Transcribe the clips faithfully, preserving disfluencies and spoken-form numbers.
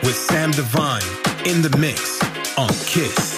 with Sam Divine in the mix on Kiss.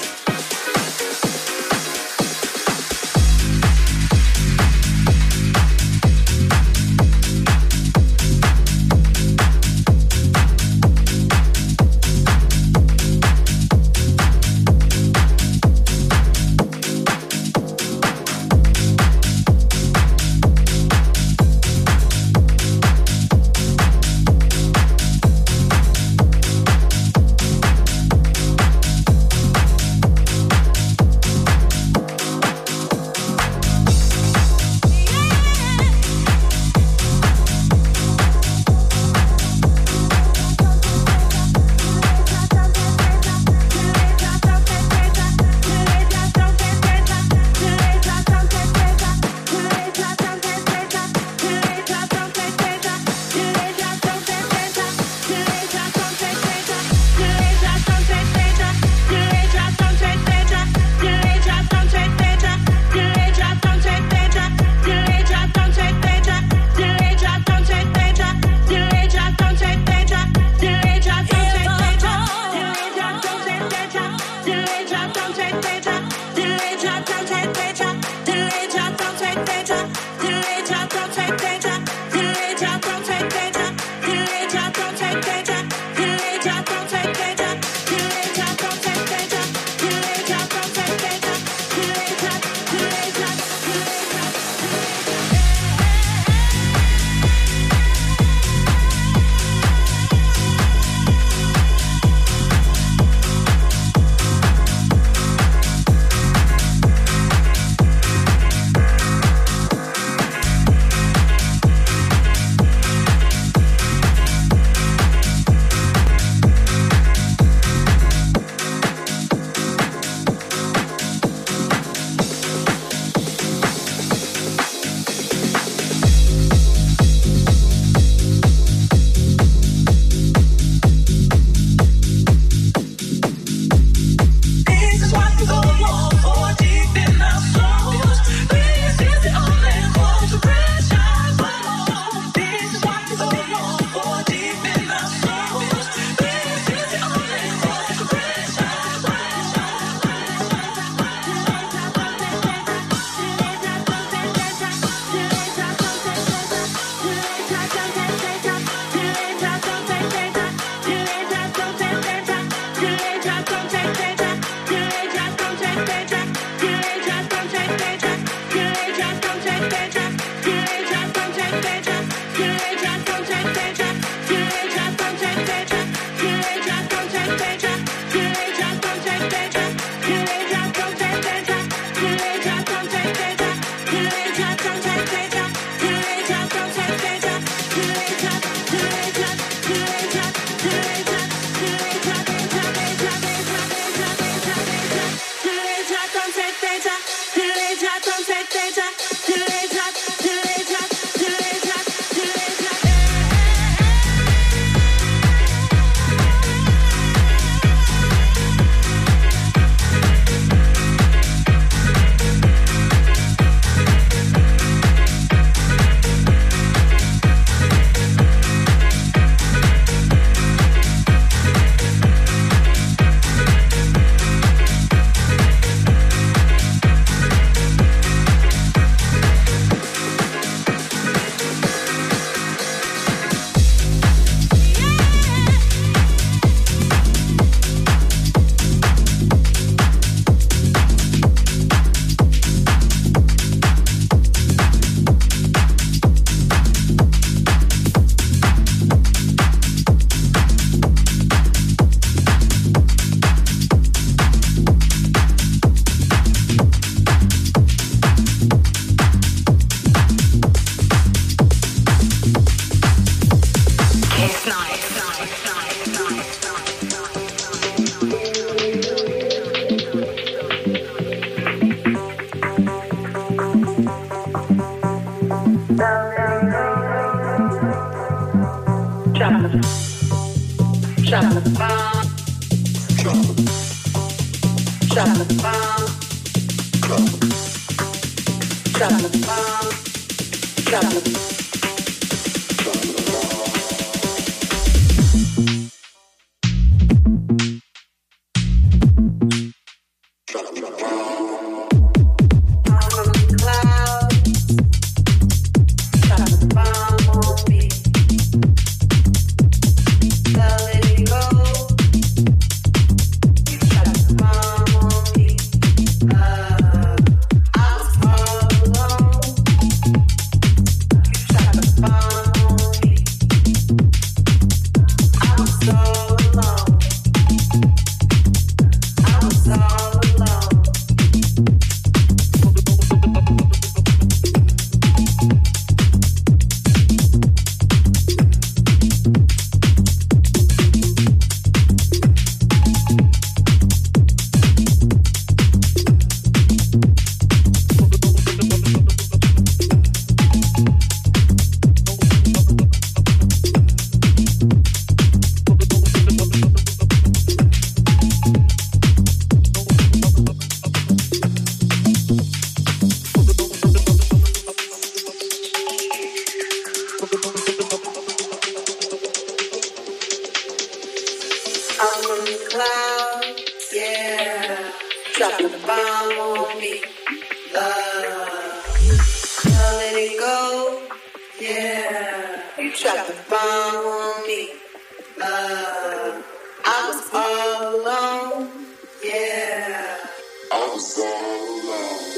I'm from the clouds, yeah. Drop the bomb on me, love. Now let it go, yeah. You drop the bomb on me, love. I was all alone, yeah. I was all alone.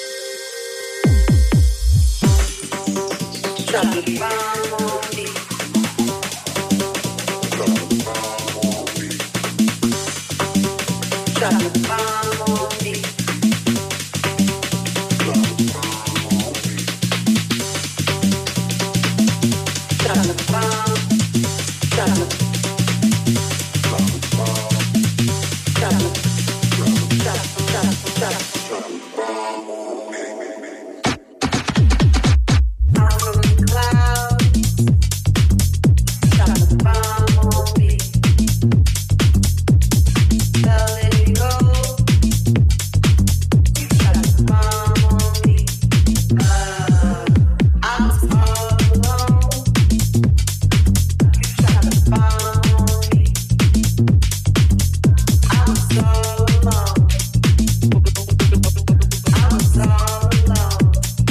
Drop the bomb on me. Drop the bomb on me. Drop the bomb on me. Drop the bomb on me. Drop the bomb. Drop the drop the bomb. Drop the drop the drop the drop the drop the bomb on me. I'm from the clouds. Drop the bomb on me. Now let it go. You drop the bomb on me. Uh, I was all alone. You drop the bomb on me. I was all alone. I was all alone.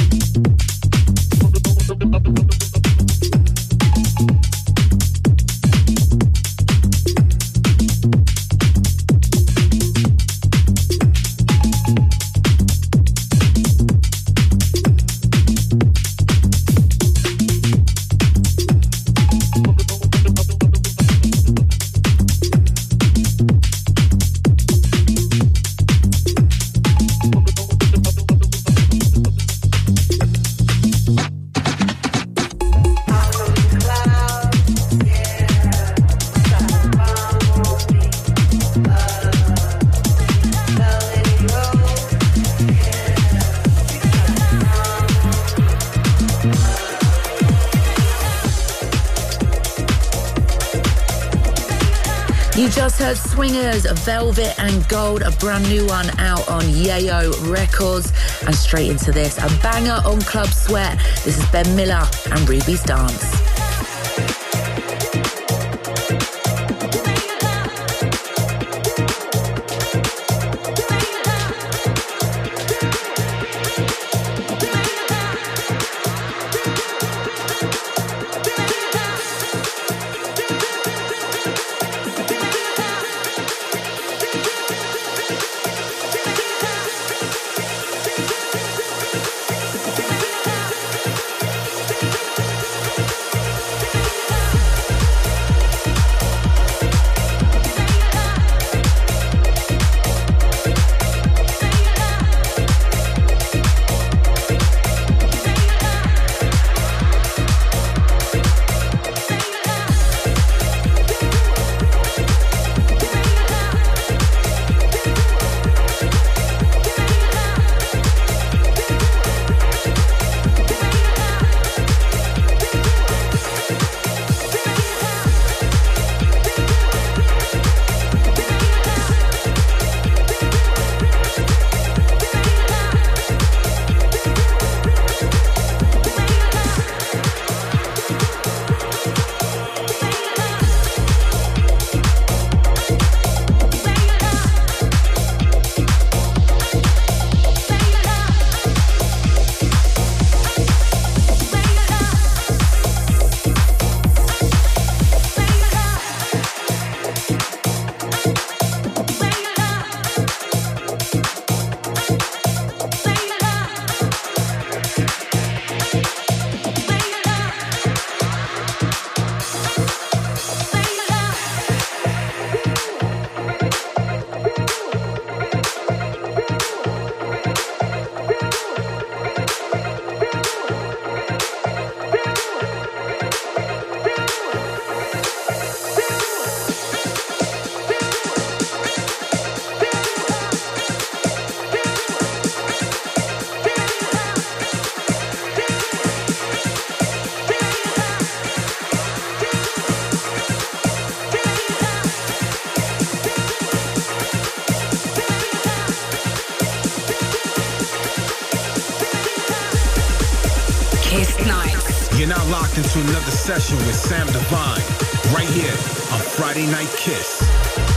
I'm from the clouds, yeah. Drop the bomb on me, love. Now let it go, yeah. You drop the bomb on me, You just heard Swingers, Velvet and Gold, a brand new one out on Yayo Records. And straight into this, a banger on Club Sweat. This is Ben Miller and Ruby's Dance. You're now locked into another session with Sam Divine, right here on Friday Night Kiss.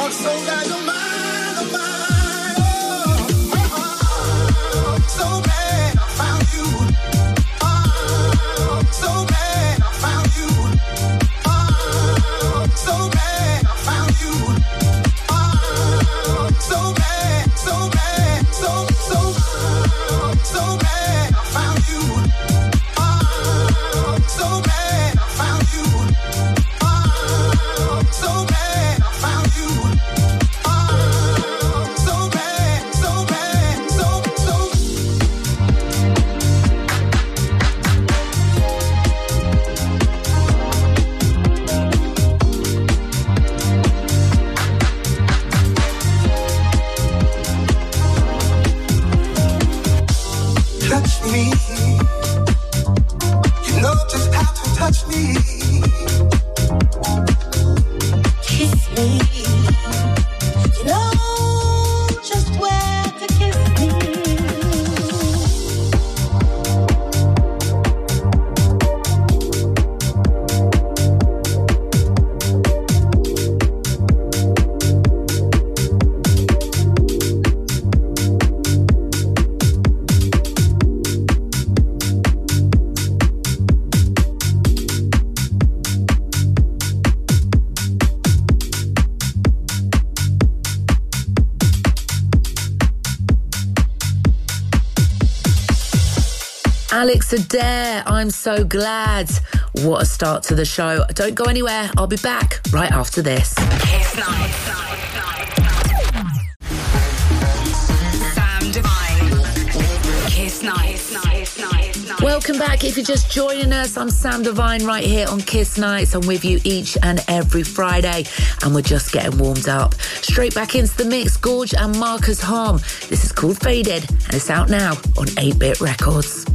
Alex Adair, I'm so glad. What a start to the show. Don't go anywhere. I'll be back right after this. Kiss Night. Sam Divine. Kiss Night. Welcome back. If you're just joining us, I'm Sam Divine right here on Kiss Nights. I'm with you each and every Friday, and we're just getting warmed up. Straight back into the mix, Gorge and Marcus Harm. This is called Faded, and it's out now on eight bit Records.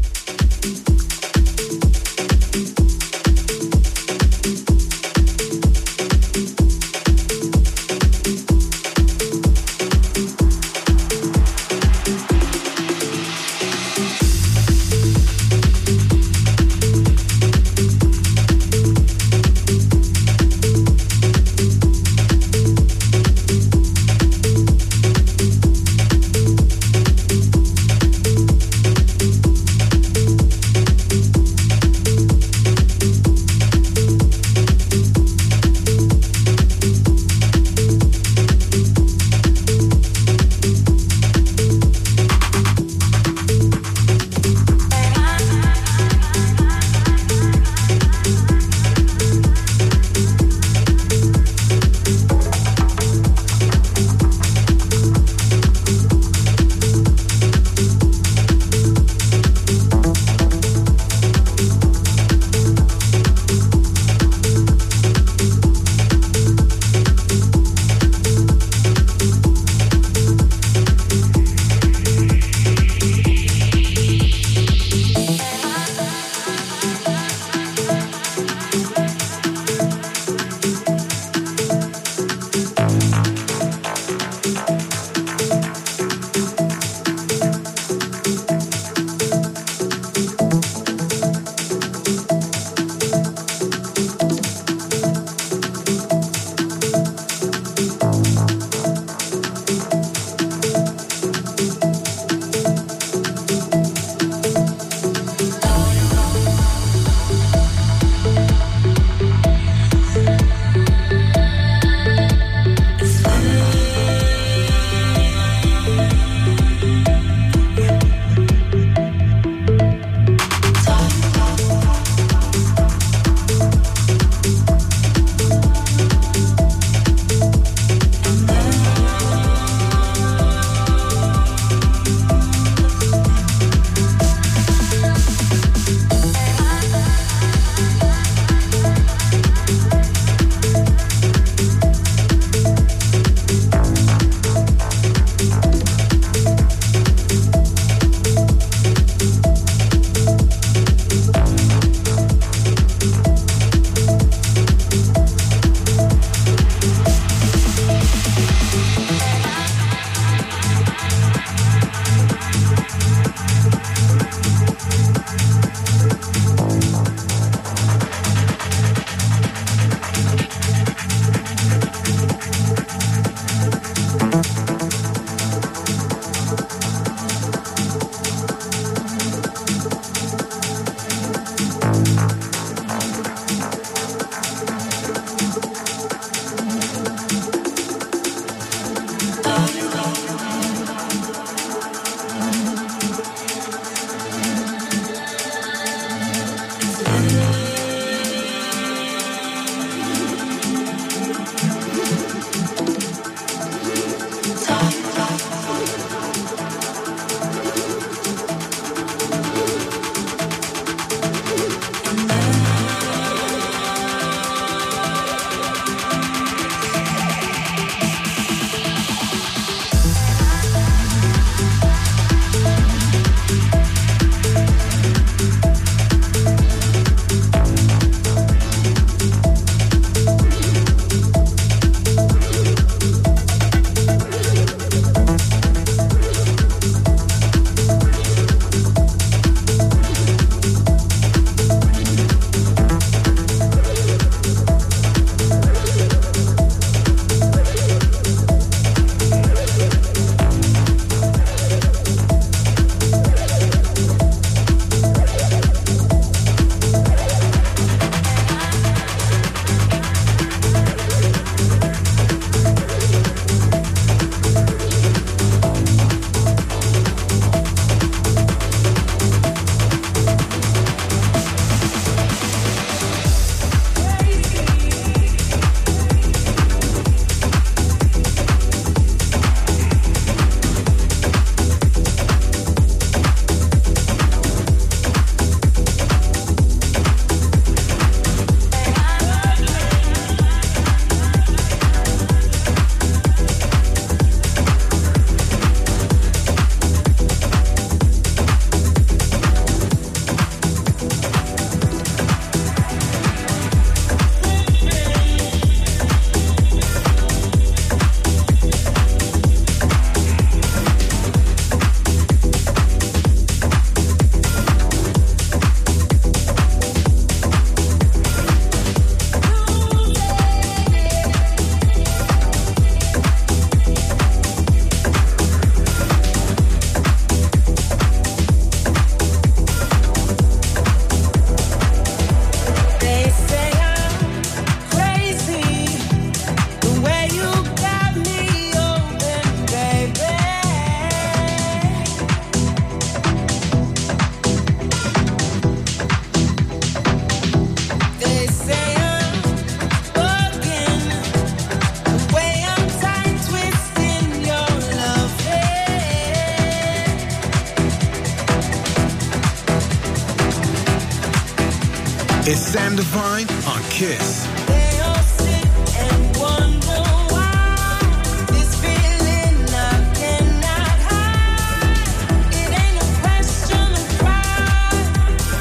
It's Sam Divine on Kiss. They all sit and wonder why this feeling I cannot hide. It ain't a question of pride.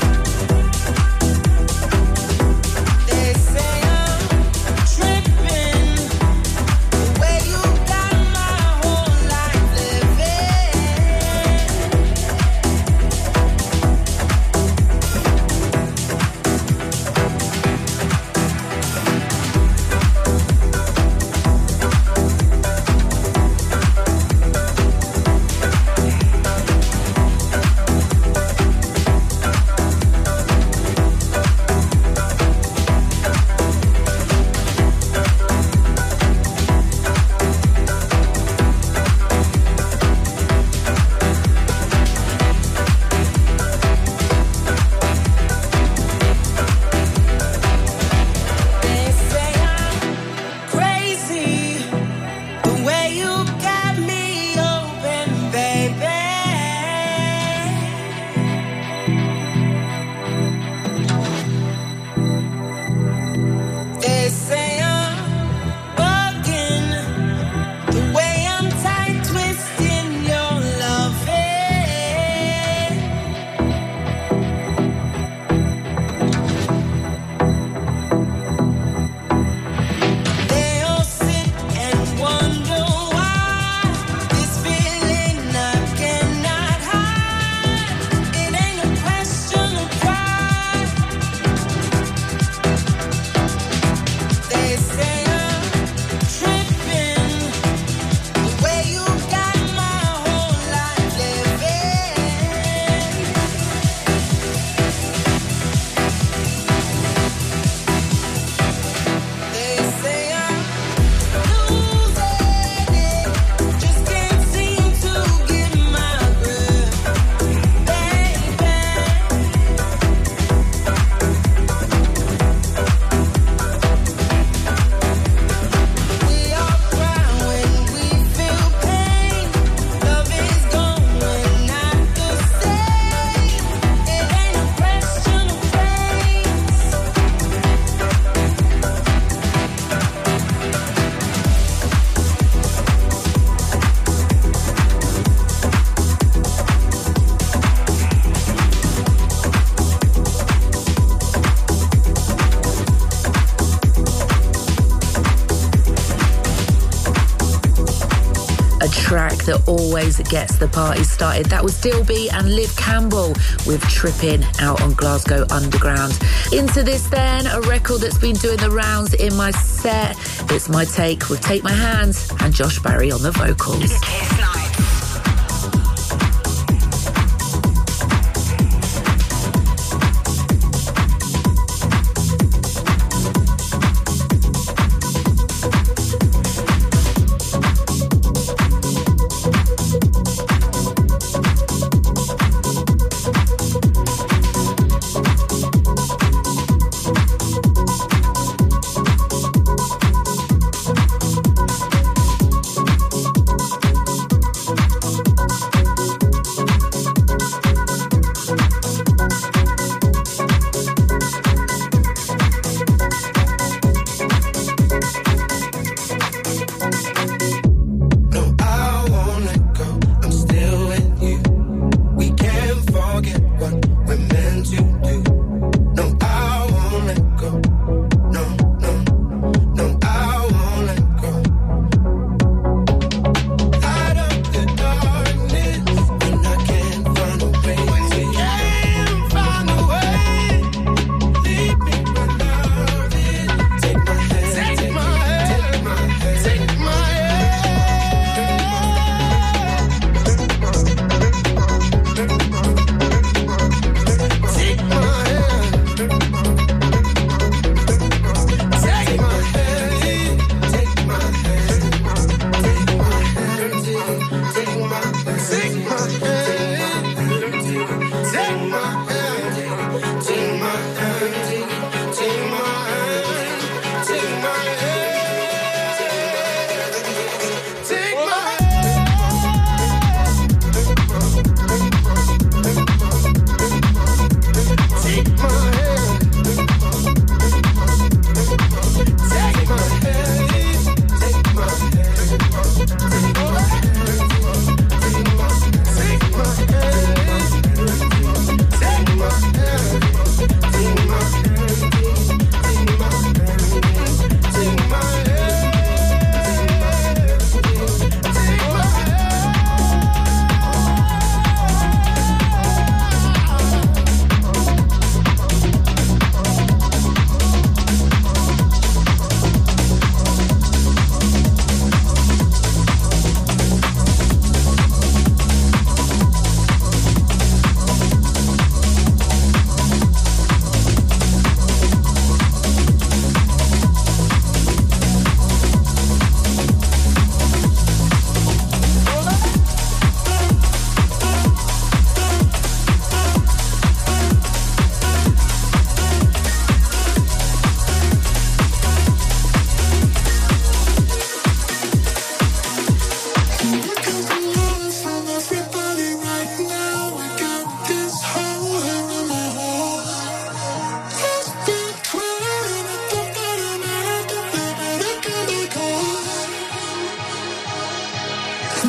They say I'm tripping, the way you got my whole life living. They say I'm crazy, the way you got me open, baby. They say I'm bugging, the way I'm tight twisting your loving. They all sit and wonder why this feeling I cannot hide. It ain't a question of pride. They say I'm tripping, the way you got my whole life living. They say I'm losing it, just can't seem to get my grip, baby. We all cry when we feel pain. Love is gone, we're not the same. It ain't a question of place. A track that always gets the party started. That was Dilby and Liv Campbell with Trippin' out on Glasgow Underground. Into this then, a record that's been doing the rounds in my set. It's My Take with Take My Hands and Josh Barry on the vocals. Kiss Night.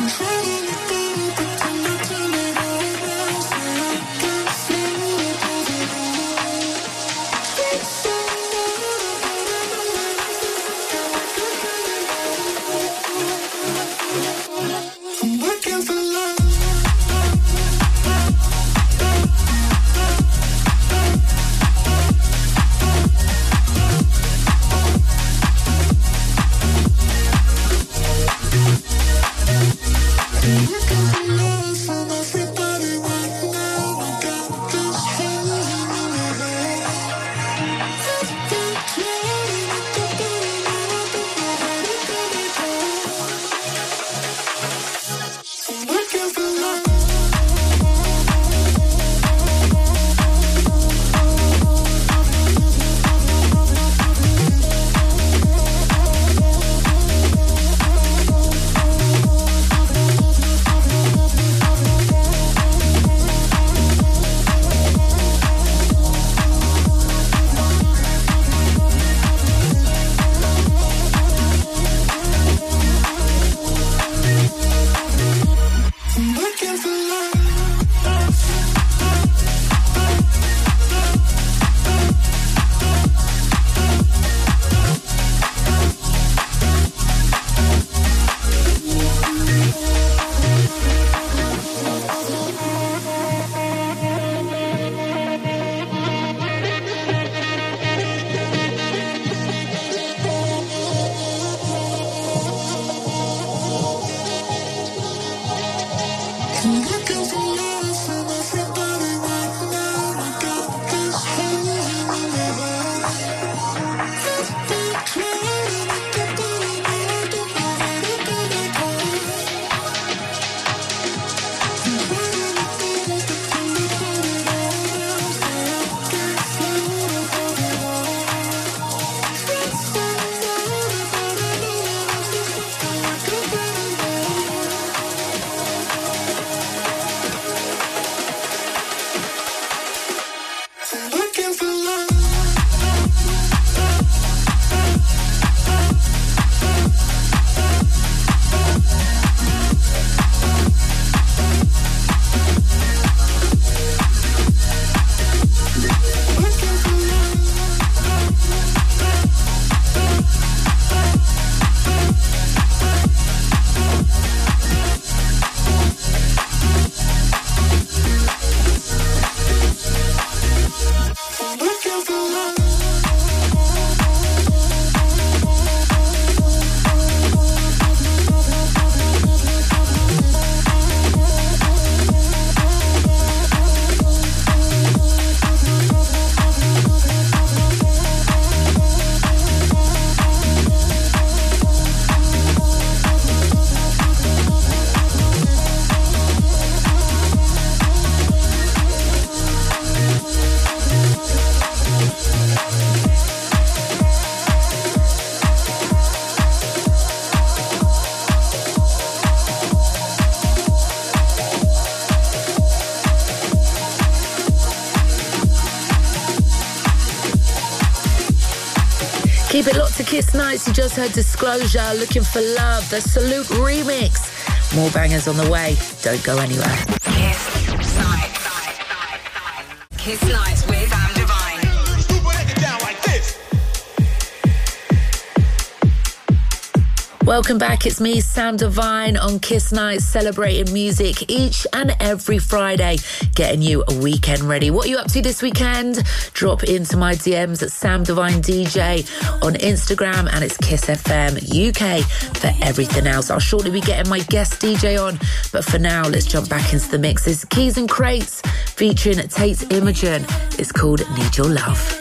Keep it locked to Kiss Nights. You just heard Disclosure, Looking for Love, the Salute remix. More bangers on the way. Don't go anywhere. Kiss Nights. Kiss Nights with Sam Divine. Break it down like this. Welcome back. It's me, Sam Divine, on Kiss Nights, celebrating music each and every Friday, getting you a weekend ready. What are you up to this weekend? Drop into my D Ms at Sam Divine D J on Instagram, and it's Kiss F M U K for everything else. I'll shortly be getting my guest D J on, but for now, let's jump back into the mix. This is Keys and Crates featuring Tate Imogen. It's called Need Your Love.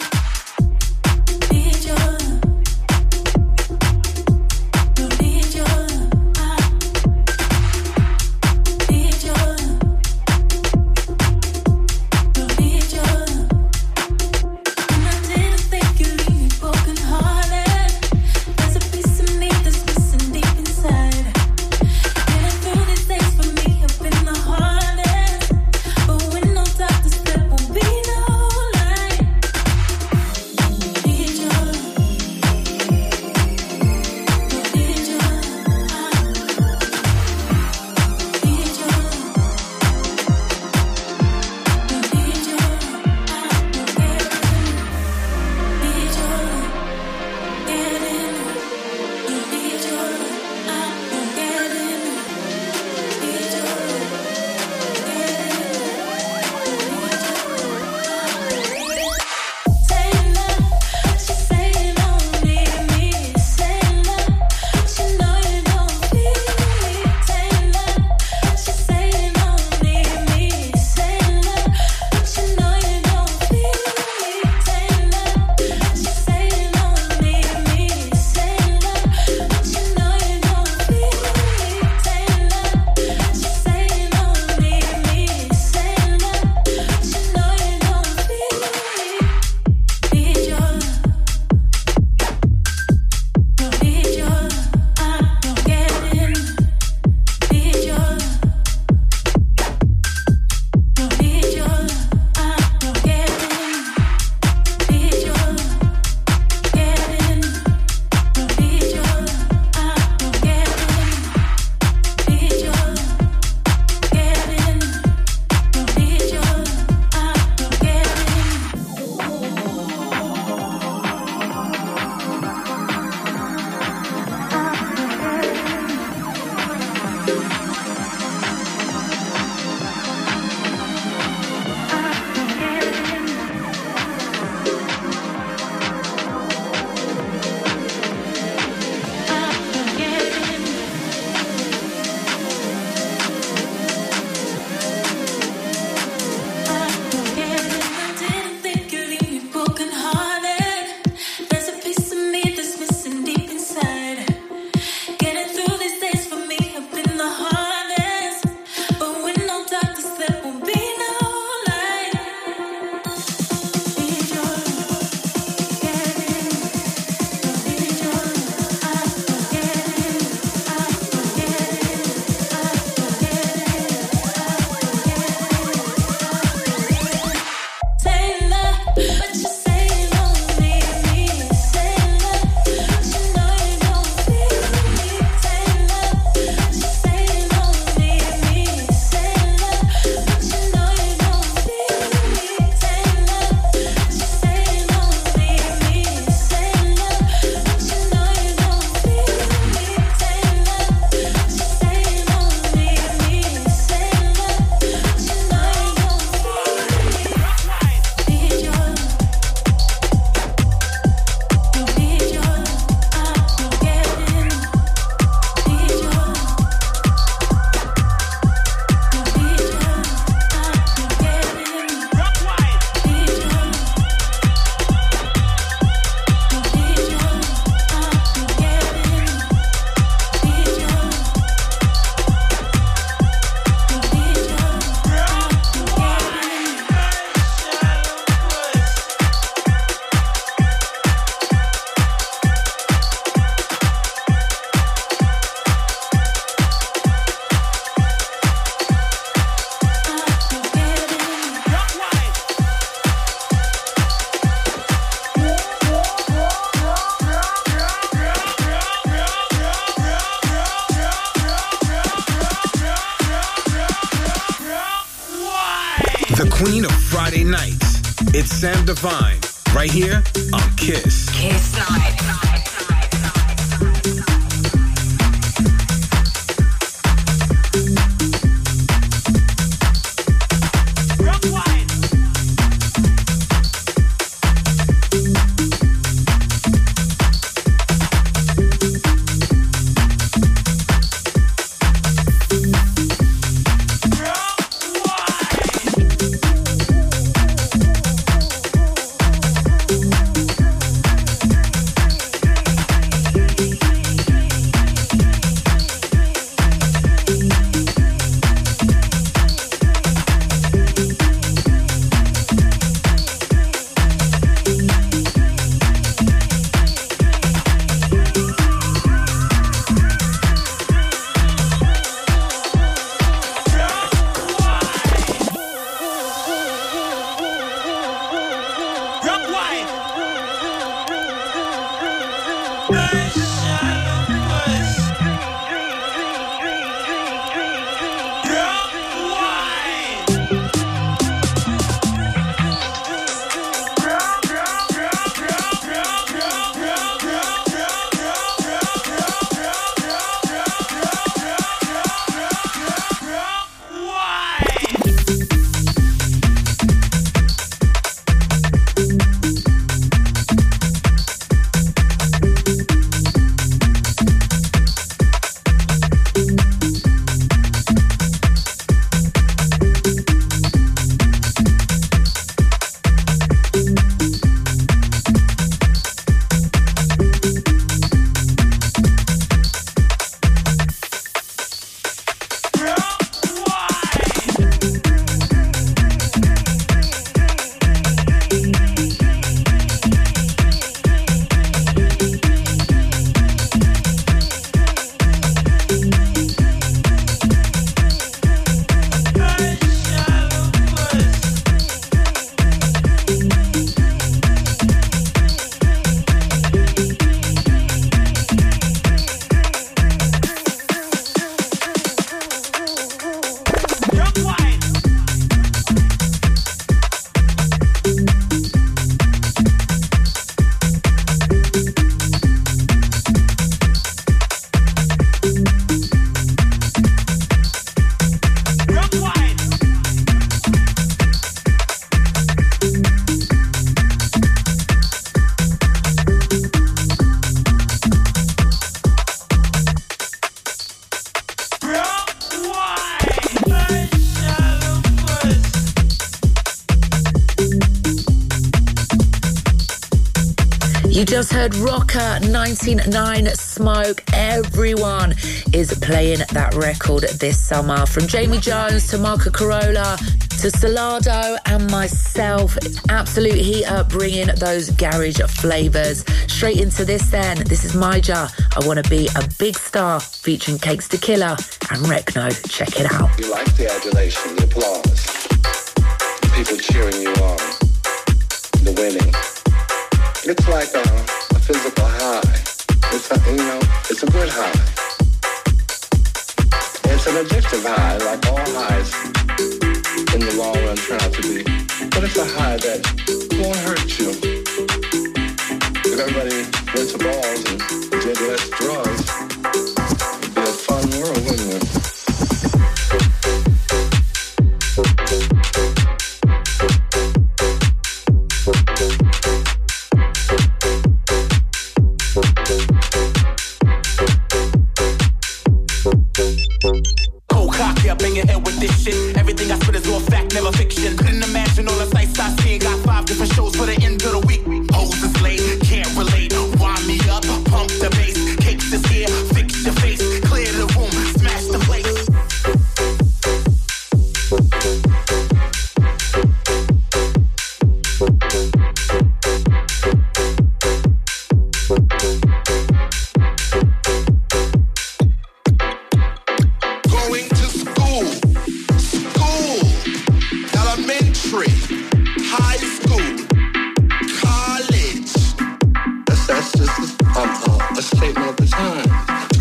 But when no doctor step will be no light. queen of Friday nights. It's Sam Divine, right here on Kiss. Kiss Night. You just heard Rocker ninety-nine Smoke. Everyone is playing that record this summer. From Jamie Jones to Marco Carola to Salado and myself. Absolute heater, bringing those garage flavours. Straight into this then. This is Maija. I Want to Be a Big Star featuring Cakes to Killer and Rekno. Check it out. You like the adulation, the applause, people cheering you on, the winning. It's like a, a physical high. It's a, you know, it's a good high. It's an addictive high, like all highs in the long run turn out to be. But it's a high that won't hurt you. If everybody went to balls and did less drugs, it'd be a fun world, wouldn't it? Cold cocky, I bang your head with this shit. Everything I spit is all fact, never fiction. Couldn't imagine all the sights I see. Got five different shows for the end of the week. Hoes is late, can't relate. Wind me up, pump the bass. Cakes is here, fix your face. Clear the room, smash the place. A statement of the time.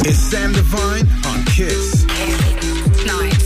It's Sam Divine on Kiss. Kiss Nights.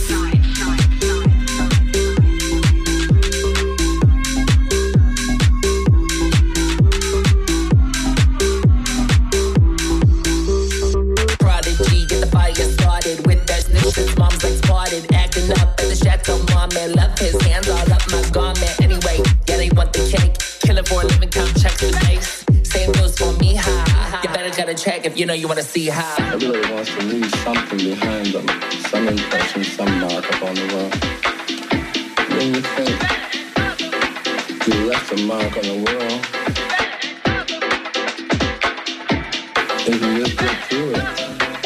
Prodigy, get the fire started with that snitch since mom's like spotted. Acting up at the Chateau Marmot, left his hands all up my garment. Anyway, yeah, they want the cake. Killing for a living, count checks for days. Same goes for me, ha. You better got a check if you know you want to see how. Everybody wants to leave something behind them, some impression, some mark upon the world. When you think you left a mark on the world, if you just get through it,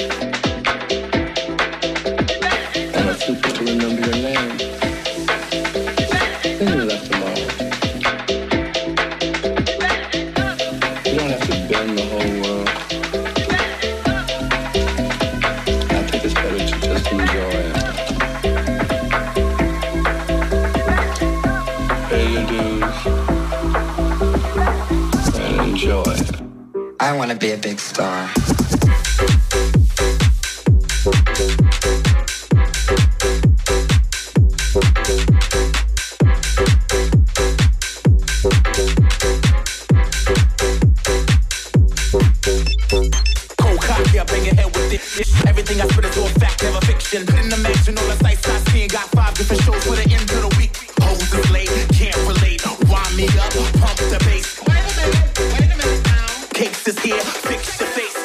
and a few people remember your name, then you left a mark. You don't have to bend the whole world. I think it's better to just enjoy it. Pay your dues and enjoy. I want to be a big star. Everything I spit is all fact, never fiction. Couldn't imagine all the sights I see. Got five different shows for the end of the week. Hoes is late, can't relate. Wind me up, pump the bass. Wait a minute, wait a minute now. Cakes is here, fix your face.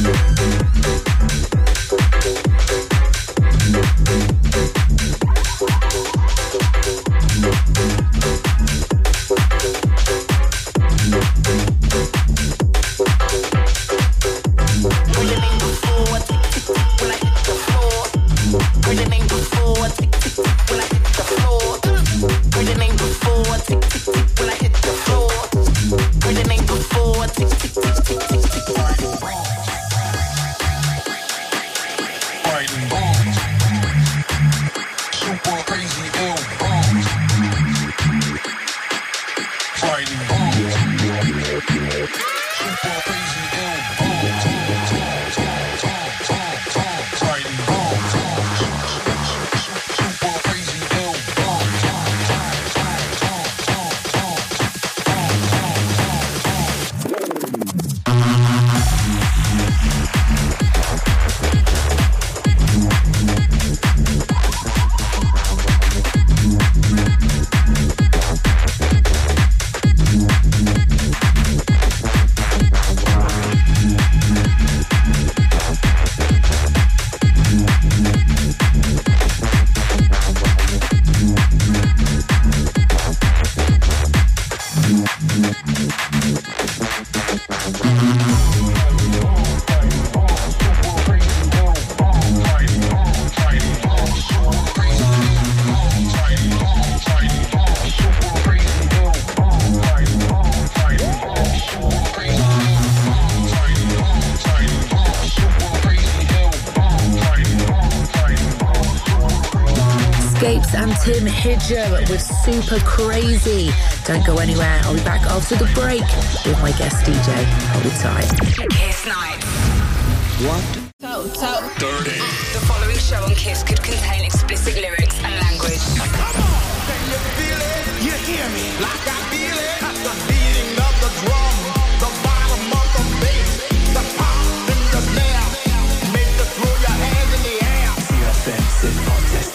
And Tim Hidjo with Super Crazy. Don't go anywhere. I'll be back after the break with my guest D J. Hold tight. Kiss Nights. What? So, so. Dirty. The following show on Kiss could contain explicit lyrics and language. Come on, can you feel it? You hear me like I feel it? The beating of the drum, the bottom of the bass, the pop in the snare, make you throw your hands in the air. C F M, c'est fantastique.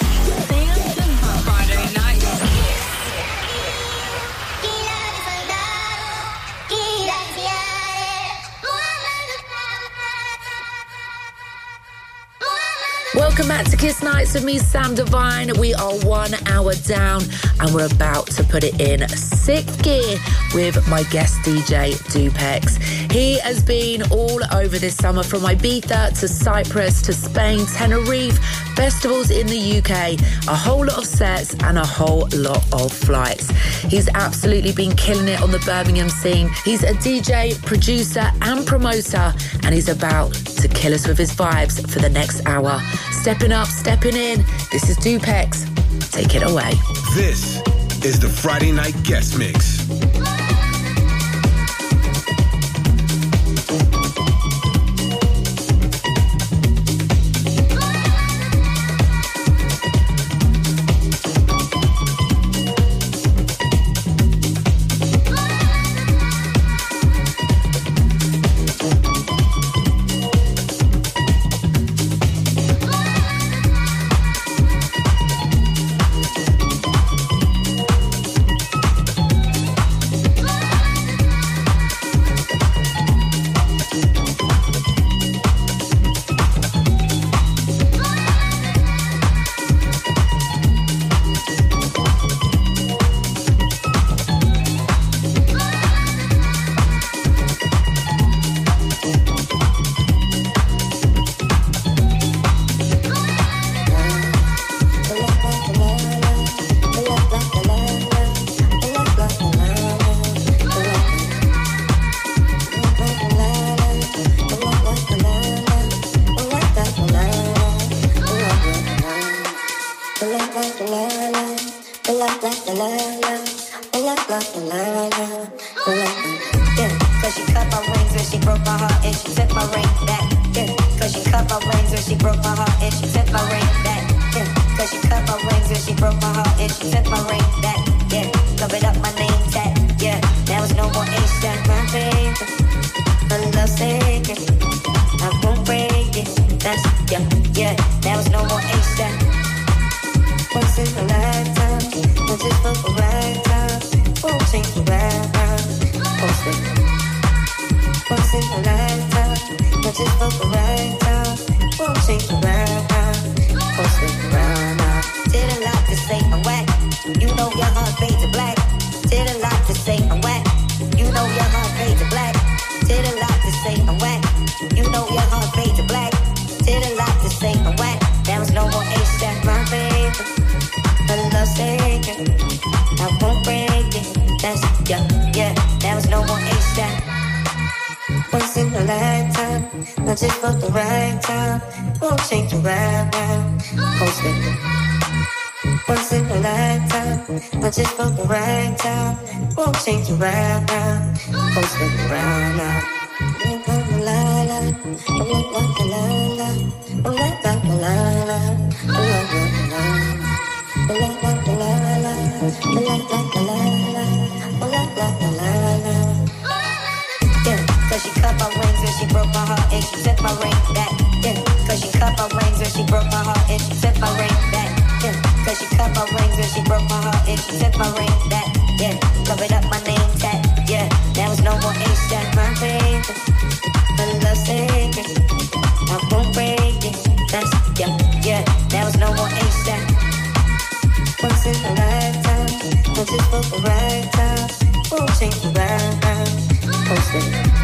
Friday night. Welcome back to Kiss Nights with me, Sam Divine. We are one hour down and we're about to put it in sixth gear with my guest D J, Dupex. He has been all over this summer, from Ibiza to Cyprus to Spain, Tenerife, festivals in the U K, a whole lot of sets and a whole lot of flights. He's absolutely been killing it on the Birmingham scene. He's a D J, producer and promoter, and he's about to kill us with his vibes for the next hour. Stepping up, stepping in, this is Dupex. Take it away. This is the Friday Night Guest Mix. wings when she broke my heart and she took my ring back. Yeah, cause she cut my wings when she broke my heart and she took my ring back. Yeah, covered up my name tag. Yeah, there was no more ASAP, my baby. My love sacred, I won't break it. That's, yeah, yeah, there was no more ASAP. Once in a lifetime, not just for the right time. Won't change the right round. Post it. Once in a lifetime, not just for the right time. Won't change the right round. Post it round now. Didn't like to say I'm whack. You know your heart fades to black. Didn't like to say I'm whack. You know your heart fades to black. Didn't like to say I'm whack. You know your heart fades to black. Didn't like to say I'm whack. There was no more ASAP, my baby. The love sacred, I won't break it. That's, yeah, yeah, there was no more ASAP. Once in a lifetime, not just for the right time. Won't change the right round. Post it. Once in a lifetime, not just for the right time. Won't change the right round. Post it round now. La la la, la la la la, la la la la, la la. La la la la la, la la la la, la la la la. Yeah, cause she cut my wings when she broke my heart and she took my ring back. Yeah, cause she cut my wings when she broke my heart and she took my ring back. Yeah, cause she cut my wings when she broke my heart and she took my ring back. Yeah, covered up my name tag. Yeah, there was no more ASAP, my baby. My love sacred, I won't break it. That's, yeah, yeah, there was no more ASAP. Once in a lifetime, not just for the right time. Won't change the right round. Post it.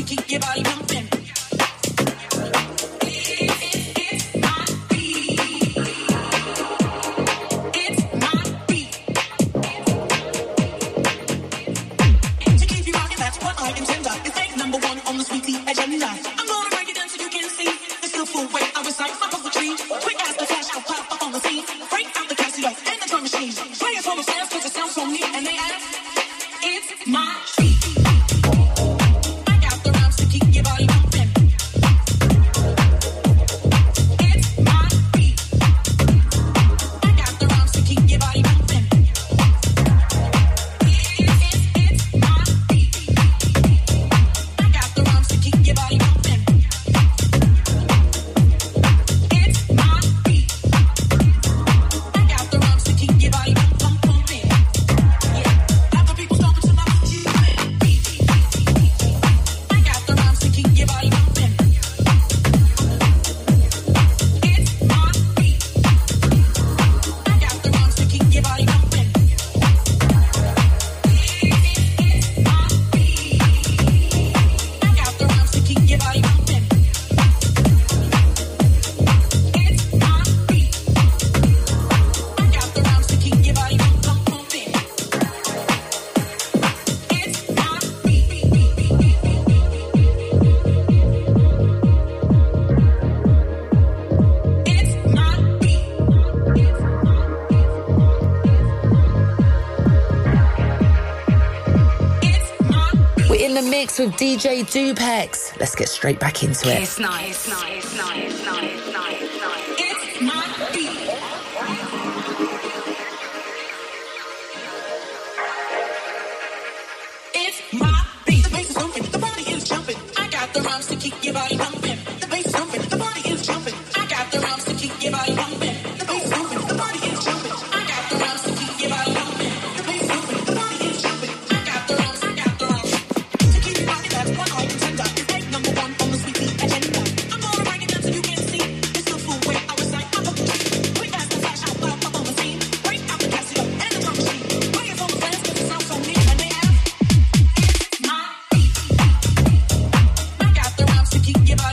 With D J Dupex. Let's get straight back into it. It's nice, nice, nice, nice, nice, nice. It's my beat. It's my beat. The bass is thumping, the body is jumping. I got the rhymes to keep your body pumping. The bass is thumping, the body is jumping. I got the rhymes to keep your body pumping. The bass is thumping, the body is jumping. I got the rhymes to keep your body pumping. The bass is thumping, the body is jumping. I got the rhymes, I got the rhymes. That's one I contender. It's like number one on the sweetie agenda. I'm gonna break it down so you can see. It's the full way I was like, I'm a quick as the flash, I'll pop up on the scene. Break out the Casio and the drum machine. Play it for my friends, cause it sounds so neat. And they have, it's my beat. I got the rhymes to keep your body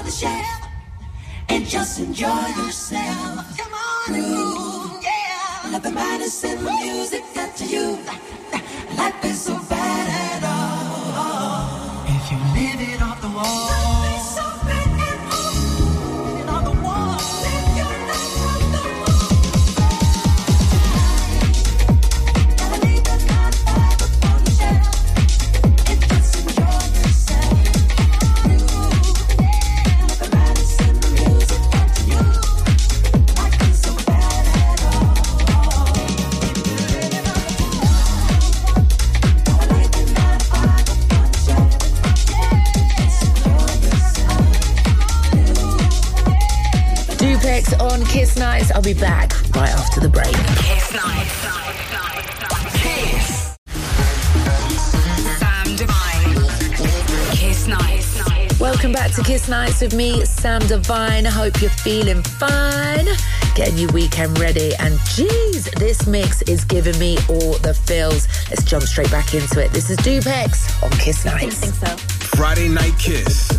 the shelf and just enjoy yourself. Come on and move, yeah. Nothing matters in the music got to you. Life is so bad at all. If you live it off the wall. On Kiss Nights. I'll be back right after the break. Kiss Nights. Kiss. Sam Divine. Kiss Nights. Welcome back to Kiss Nights with me, Sam Divine. I hope you're feeling fine. Getting your weekend ready. And geez, this mix is giving me all the feels. Let's jump straight back into it. This is Dupex on Kiss Nights. I think so. Friday Night Kiss.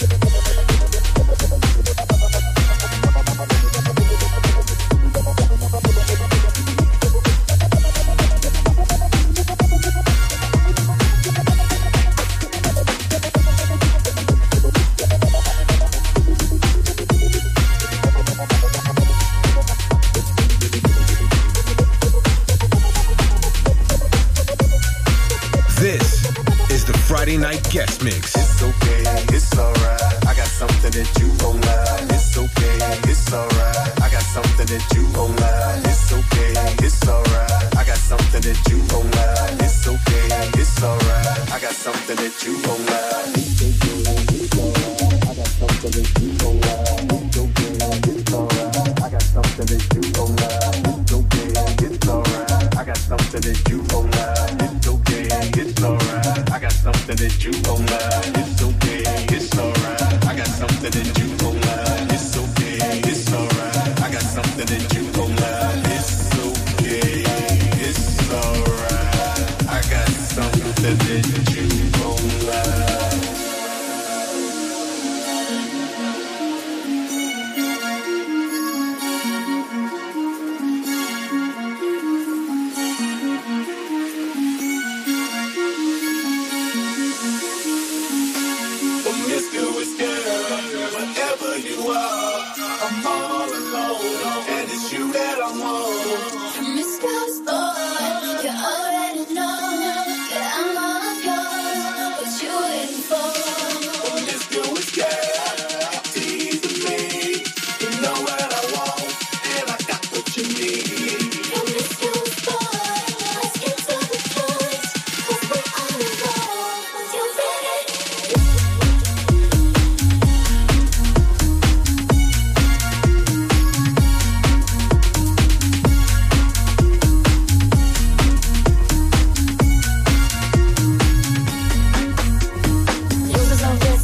Friday Night Guest Mix. It's okay, it's alright. I got something that you won't lie. It's okay, it's alright. I got something that you won't lie. It's okay, it's alright. I got something that you won't lie. It's okay, it's alright. I got something that you won't lie. It's okay, it's alright. I got something that you won't lie. It's okay, it's alright. I got something that you won't lie. It's okay, it's alright. I got something that you won't lie. It's okay, it's alright. I got something that you won't lie. It's okay, it's alright. I got something that you won't lie. It's okay, it's alright. I got something that you won't lie. It's okay, it's alright. I got something that you won't lie. Losers on this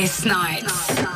Kiss Nights.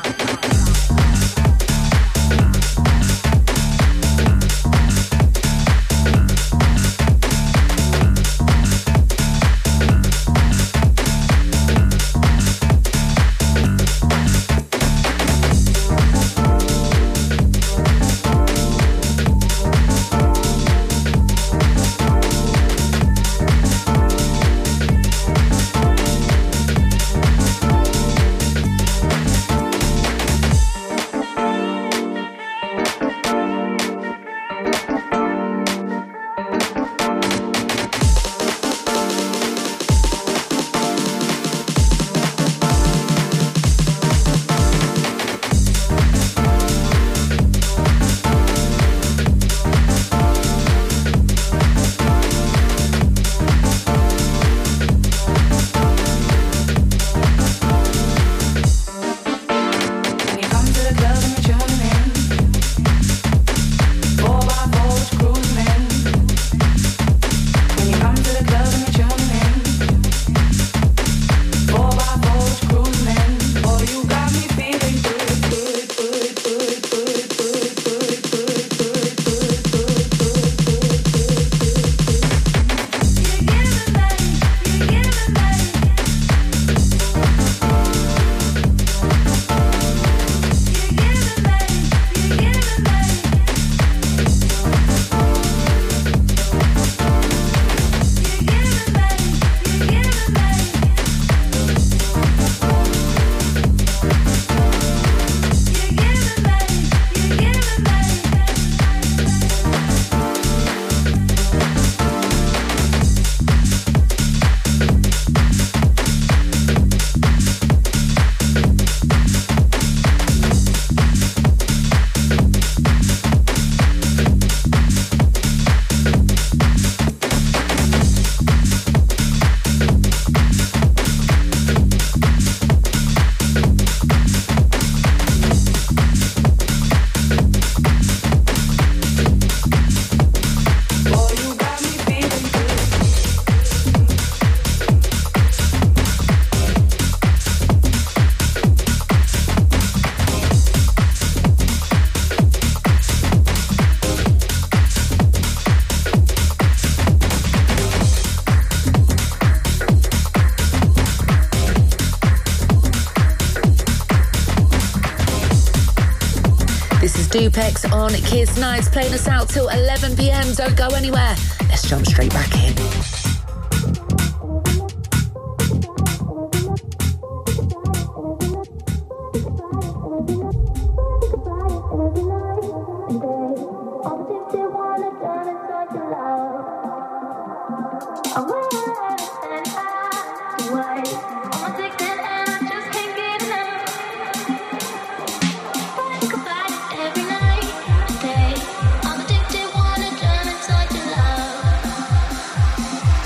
Dupex on Kiss Nights, playing us out till eleven p.m. Don't go anywhere. Let's jump straight back in. I'm addicted, wanna drown inside your love.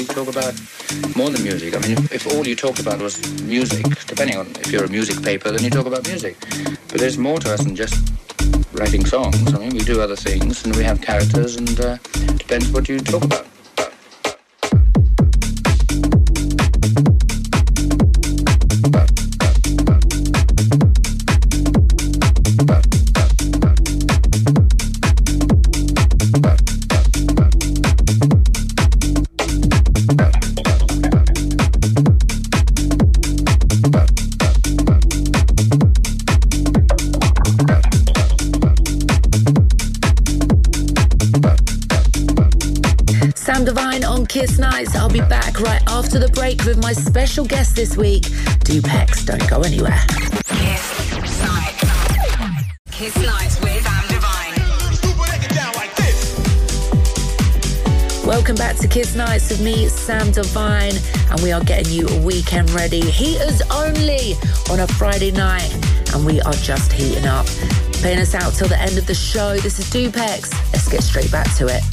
talk about more than music. I mean, if, if all you talked about was music, depending on if you're a music paper, then you talk about music. But there's more to us than just writing songs. I mean, we do other things, and we have characters, and uh, depends what you talk about. Kiss Nights. I'll be back right after the break with my special guest this week, Dupex. Don't go anywhere. Kiss Nights. Kiss Nights with Sam Divine. Welcome back to Kiss Nights with me, Sam Divine, and we are getting you weekend ready. Heaters only on a Friday night, and we are just heating up. Playing us out till the end of the show. This is Dupex. Let's get straight back to it.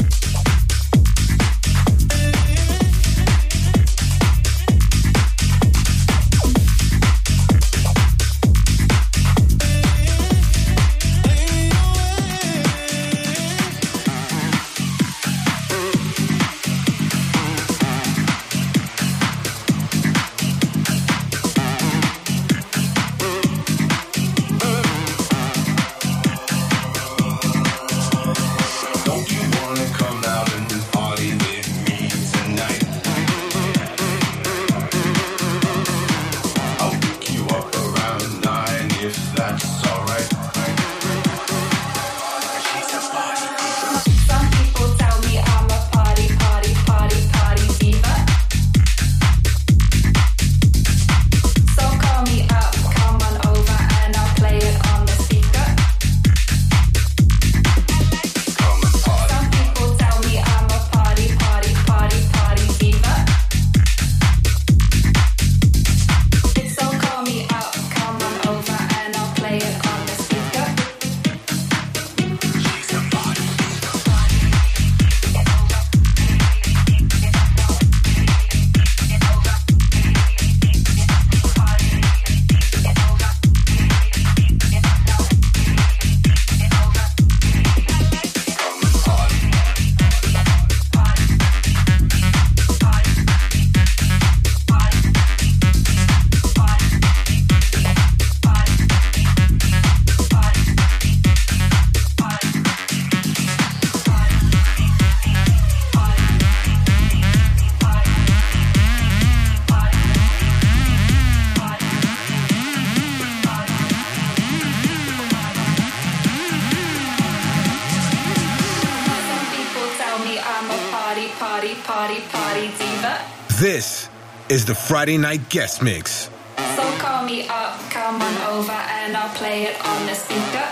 This is the Friday Night Guest Mix. So call me up, come on over, and I'll play it on the speaker.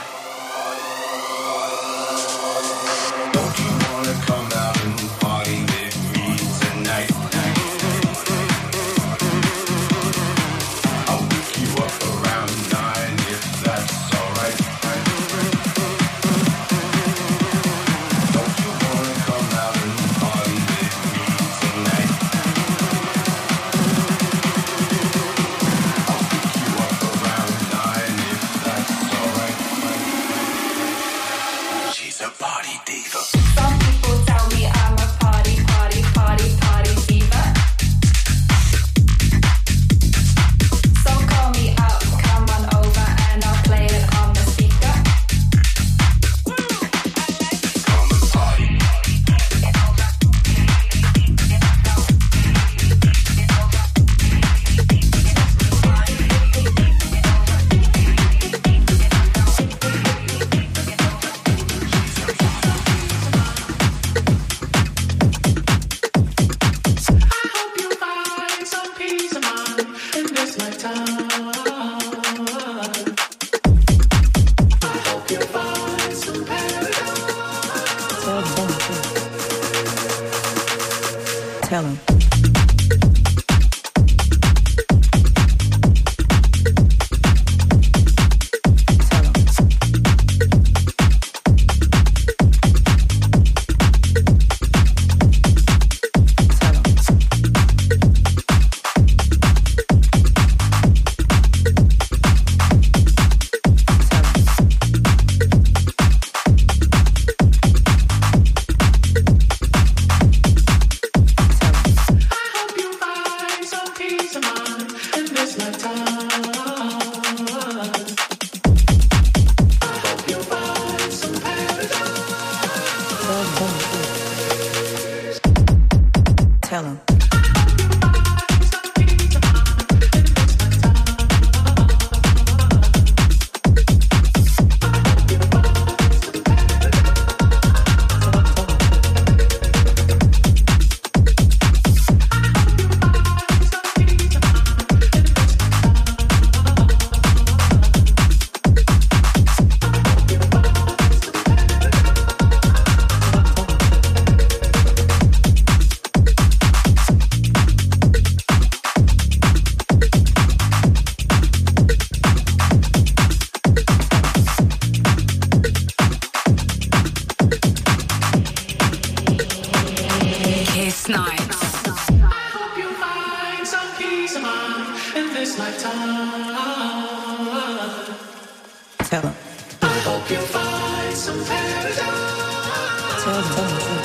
Don't you wanna come out and party with me tonight? I'll pick you up around nine if that's alright. Don't you wanna come out and party with me tonight? I'll pick you up around nine if that's alright. She's a party diva. Some people tell me I'm a party, party, party, party diva. So call me up, come on over, and I'll play it on the speaker. Come and party. Tell him. Tell him. this lifetime. Tell them. I hope you find some paradise. Tell them, tell them, tell them.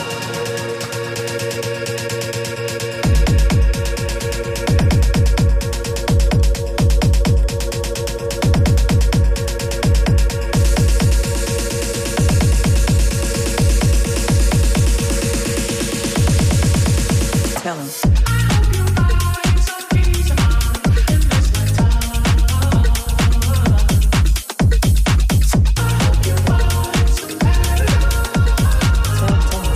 Tell them. Tell them.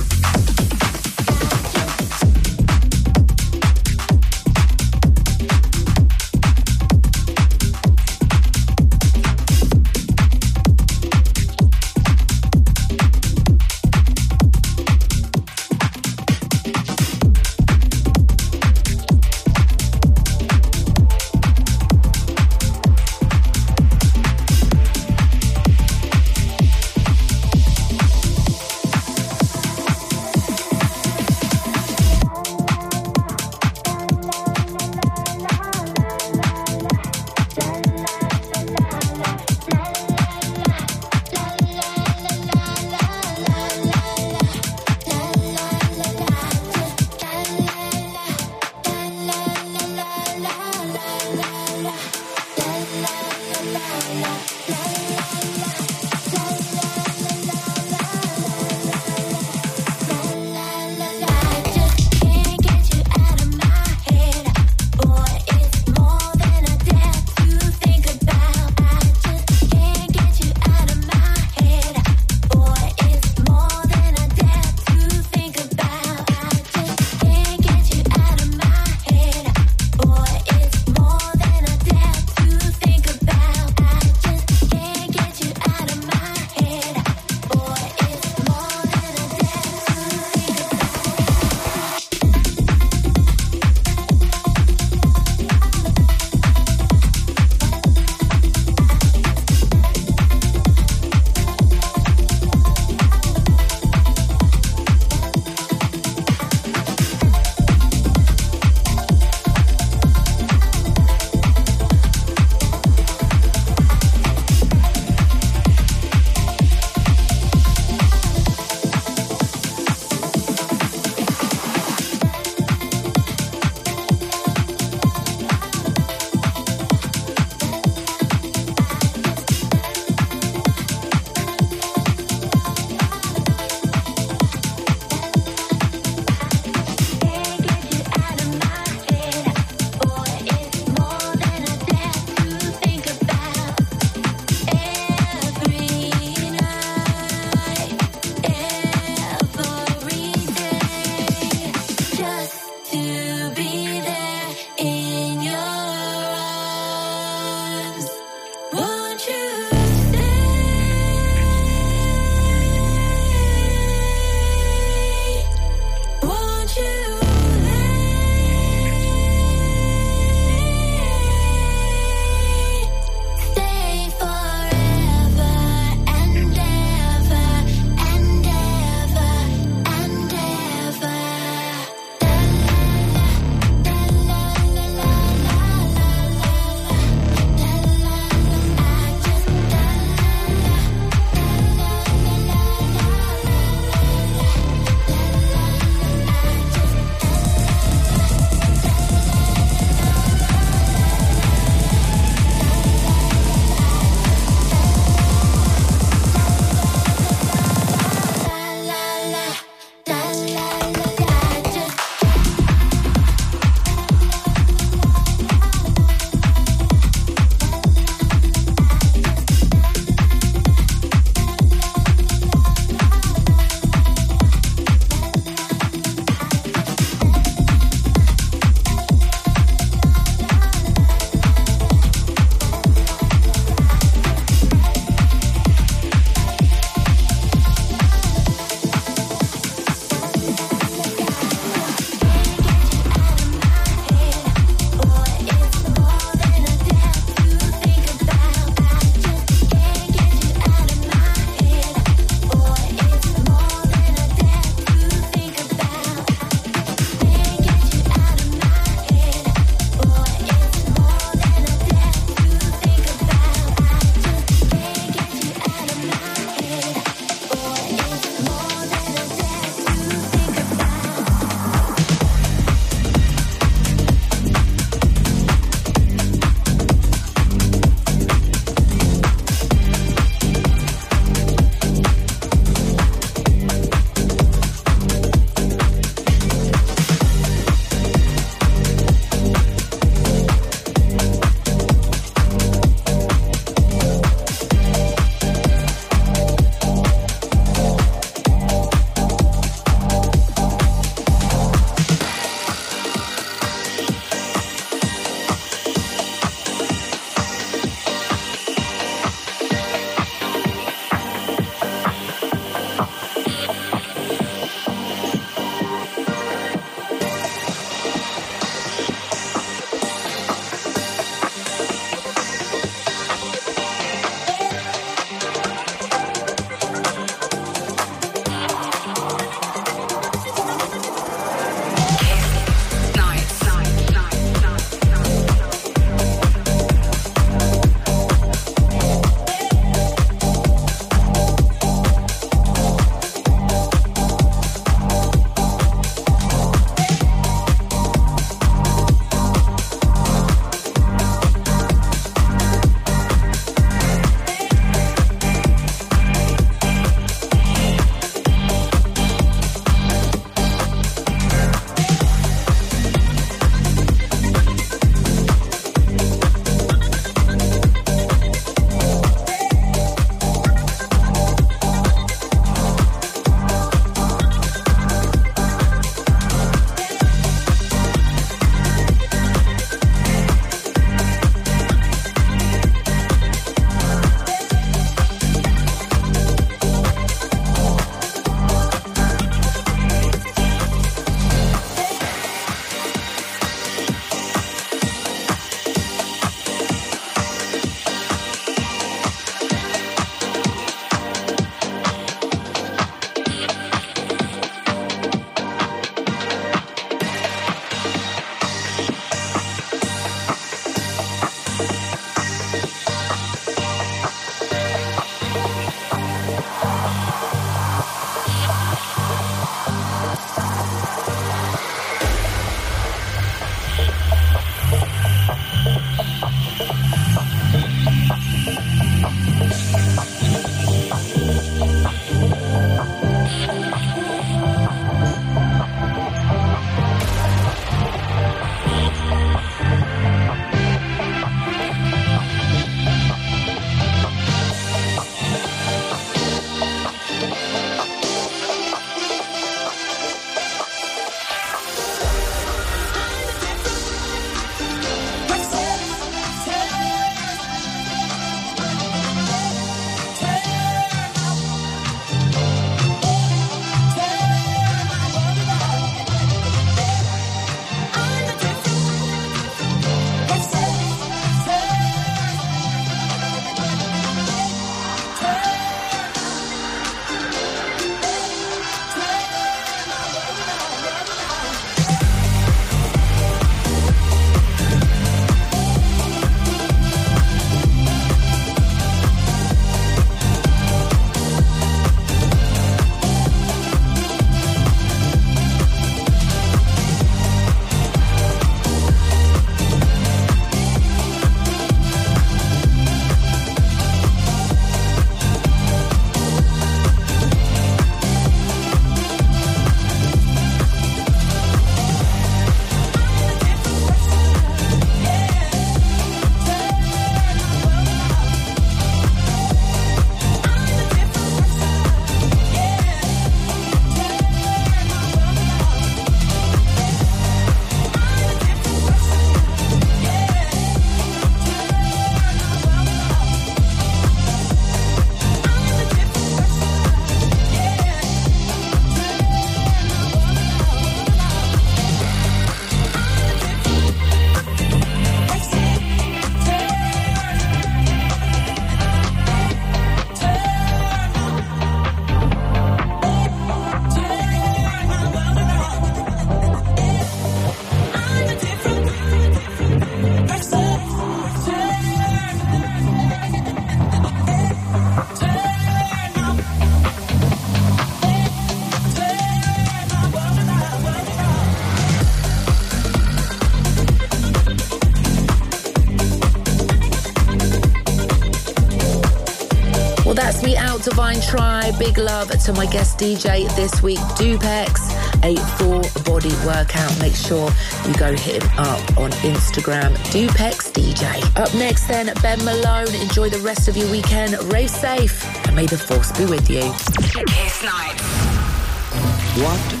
Divine Tribe. Big love to my guest D J this week, Dupex. A full body workout. Make sure you go hit him up on Instagram, Dupex D J. Up next then, Ben Malone. Enjoy the rest of your weekend. Rave safe and may the force be with you. Kiss Night. What?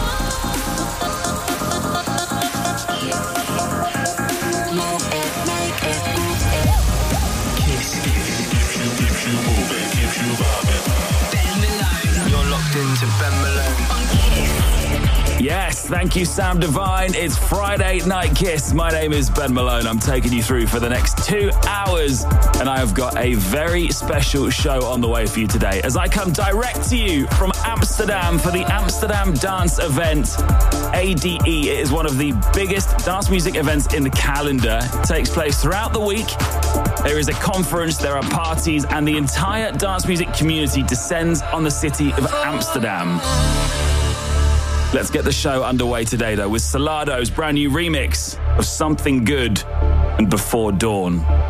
Into Ben Malone on Kiss. Yes, thank you, Sam Divine. It's Friday Night Kiss. My name is Ben Malone. I'm taking you through for the next two hours, and I have got a very special show on the way for you today as I come direct to you from Amsterdam for the Amsterdam Dance Event. A D E, it is one of the biggest dance music events in the calendar. It takes place throughout the week. There is a conference, there are parties, and the entire dance music community descends on the city of Amsterdam. Let's get the show underway today, though, with Solado's brand new remix of Something Good and Before Dawn.